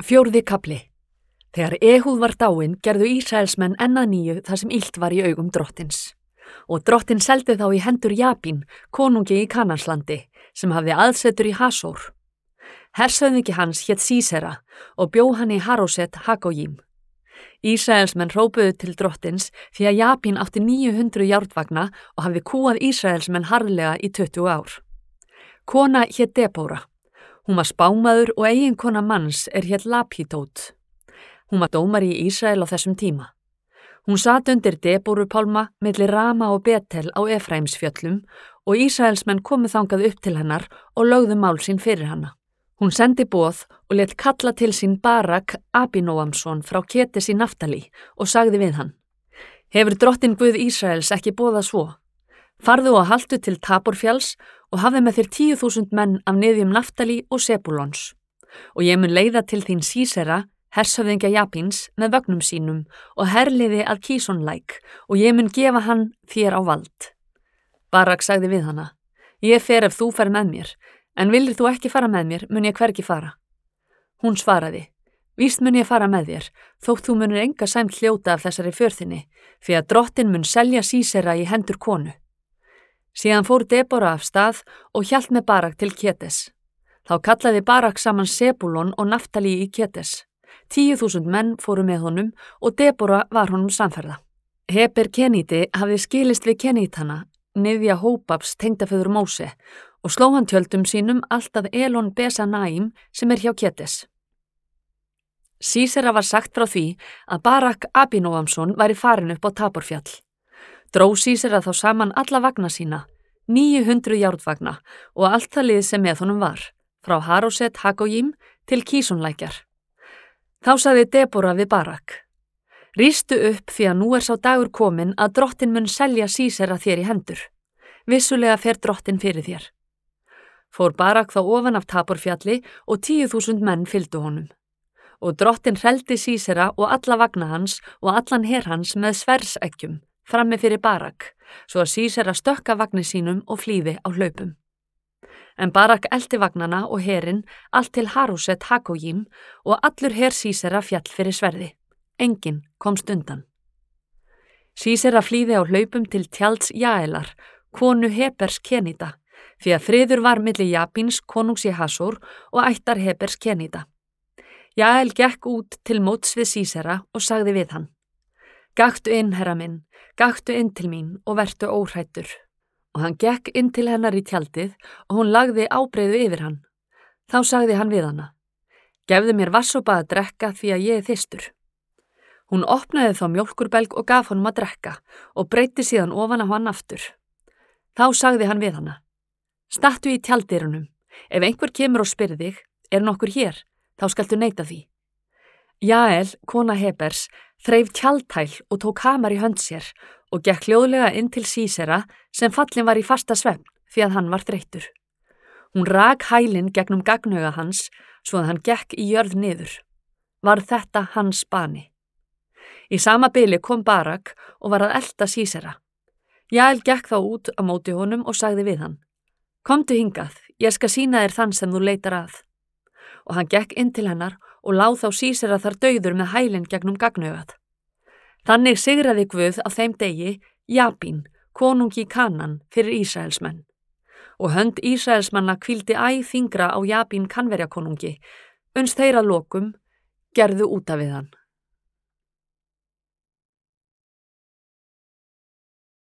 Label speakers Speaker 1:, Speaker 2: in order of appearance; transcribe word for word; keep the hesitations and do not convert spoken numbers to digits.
Speaker 1: Fjórði kafli. Þegar Ehúð var dáinn gerðu Ísraelsmenn enn að nýju það sem illt var í augum drottins. Og drottin seldi þá í hendur Jabín, konungi í Kananslandi, sem hafði aðsetur í Hasór. Hershöfðingi hans hét Sísera og bjó hann í Haróset Hagójím. Ísraelsmenn hrópuðu til drottins því að Jabín átti níu hundruð járnvagna og hafði kúað Ísraelsmenn harðlega í tuttugu ár. Kona hét Debóra. Hún var spámaður og eiginkona manns er hét Lapídót. Hún var dómari í Ísrael á þessum tíma. Hún sat undir Debórupálma milli Rama og Betel á Efraimsfjöllum og Ísraelsmenn komu þangað upp til hennar og lögðu mál sín fyrir hana. Hún sendi boð og lét kalla til sín Barak Abinóamson frá Ketes í Naftali og sagði við hann: Hefur drottin Guð Ísraels ekki boðað svo? Farðu og haltu til Taborfjalls og hafðu með þér tíu þúsund menn af niðjum Naftali og Sebúlons. Og ég mun leiða til þín Sísera, hershöfðingja Jabíns, með vögnum sínum og herliði að Kísonlæk og ég mun gefa hann þér á vald. Barak sagði við hana: Ég fer ef þú fer með mér, en viljir þú ekki fara með mér, mun ég hvergi fara. Hún svaraði: Víst mun ég fara með þér, þótt þú munir enga sæmt hljóta af þessari förþinni, því að drottin mun selja Sísera í hendur konu. Síðan fór Debóra af stað og hélt með Barak til Ketes. Þá kallaði Barak saman Sebúlon og Naftali í Ketes. Tíu þúsund menn fóru með honum og Debóra var honum samferða. Heber Keníti hafði skilist við Kenítana, niðja Hóbabs tengdaföður Móse, og sló hann tjöldum sínum allt að Elon Besanaim sem er hjá Ketes. Sísera var sagt frá því að Barak Abinóamson væri farin upp á Taborfjall. Dró Sísera þá saman alla vagna sína, níu hundruð járnvagna og allt það lið sem með honum var, frá Haróset Hagójím til Kísonlækjar. Þá sagði Debóra við Barak: Rístu upp því að nú er sá dagur kominn að drottin mun selja Sísera þér í hendur. Vissulega fer drottin fyrir þér. Fór Barak þá ofan af Taborfjalli og tíu þúsund menn fylgdu honum. Og drottin hreldi Sísera og alla vagna hans og allan her hans með sverðseggjum frammi fyrir Barak, svo að Sísera stökka vagni sínum og flýði á hlaupum. En Barak elti vagnana og herinn allt til Haróset Hagójím og allur her Sísera fjall fyrir sverði. Enginn komst undan. Sísera flýði á hlaupum til tjalds Jaelar, konu Hebers Kenita, því að friður var milli Jabíns konungs í Hasór og ættar Hebers Kenita. Jael gekk út til móts við Sísera og sagði við hann: Gaktu inn, herra minn, gaktu inn til mín og vertu óhræddur. Og hann gekk inn til hennar í tjaldið og hún lagði ábreiðu yfir hann. Þá sagði hann við hana: Gefðu mér vatnsópa að drekka því að ég er þyrstur. Hún opnaði þá mjólkurbelg og gaf honum að drekka og breyti síðan ofan á hann aftur. Þá sagði hann við hana: Stattu í tjalddyrunum, ef einhver kemur og spyr þig, er nokkur hér, þá skaltu neita því. Jael, kona Hebers, þreif tjaldtæl og tók hamar í hönd sér og gekk hljóðlega inn til Sísera sem fallin var í fasta svefn því að hann var þreyttur. Hún rak hælinn gegnum gagnauga hans svo að hann gekk í jörð niður. Var þetta hans bani. Í sama bili kom Barak og var að elta Sísera. Jael gekk þá út á móti honum og sagði við hann: Komdu hingað, ég skal sýna þér þann sem þú leitar að. Og hann gekk inn til hennar og lá þá Sísera þar dauður með hælinn gegnum gagnaugað. Þannig sigraði Guð á þeim degi Jabín, konungi í Kanan, fyrir Ísraelsmenn. Og hönd Ísraelsmanna hvíldi æ þyngra á Jabín Kanverjakonungi, uns þeir að lokum gerðu út af við hann.